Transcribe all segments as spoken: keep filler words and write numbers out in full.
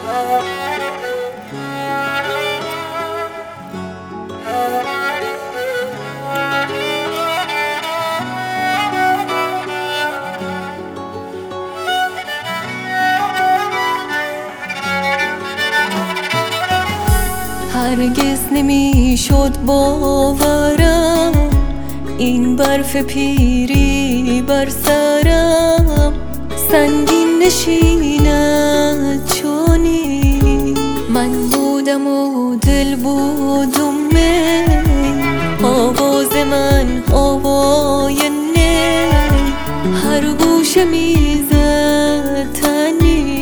هرگز نمیشد باورم این برف پیری بر سرم سنگین نشیند چونی. من بودم و دل بود و می، آواز من آوای نی، هر گوشه میزد تنی.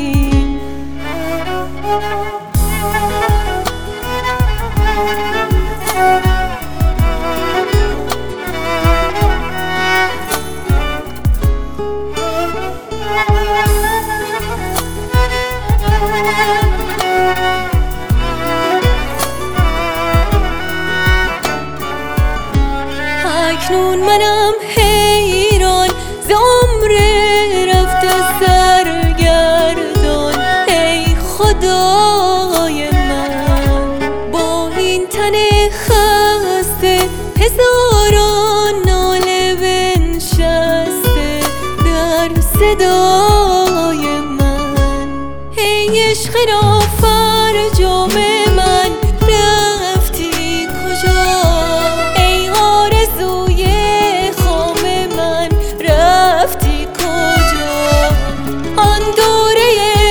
اکنون منم حیران ز عمر رفته سرگردان. ای خدای من با این تن خسته هزاران ناله بنشسته در صدای من. ای عشق را فرجام من رفتی کجا؟ ای آرزوی خام من رفتی کجا؟ آن دوره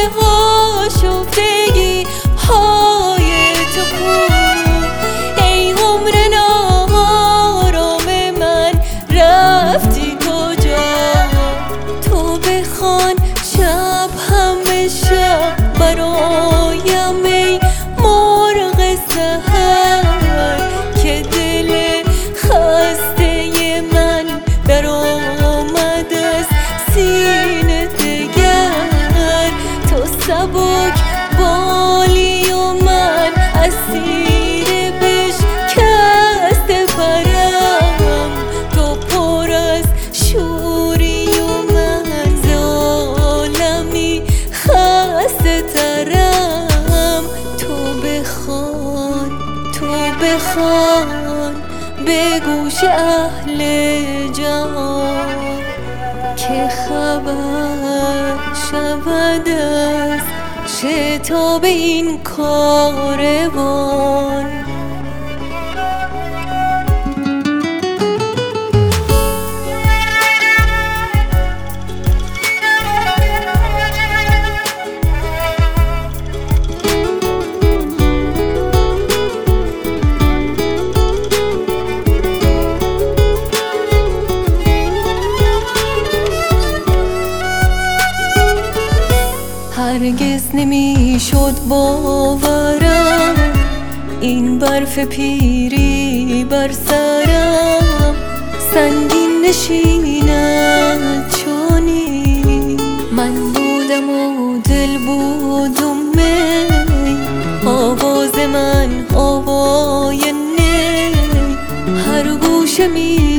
آشفتگی های تو کو؟ ای عمر ناآرام من رفتی کجا؟ تو بخوان شب هم به شب برایم ای مرغ سحر که دل خسته من در آمد از سینه دگر. تو سبک بالی و من اسیر بشکسته پرم. تو پر از شوری و من ز عالمی خسته ترم. تو بخوان تو بخوان به گوش اهل جهان که خبر شود از شتاب این کاروان. هرگز نمیشد باورم این برف پیری بر سرم سنگین نشیند چونی. من بودم و دل بود و می، آواز من آوای نی، هر گوشه می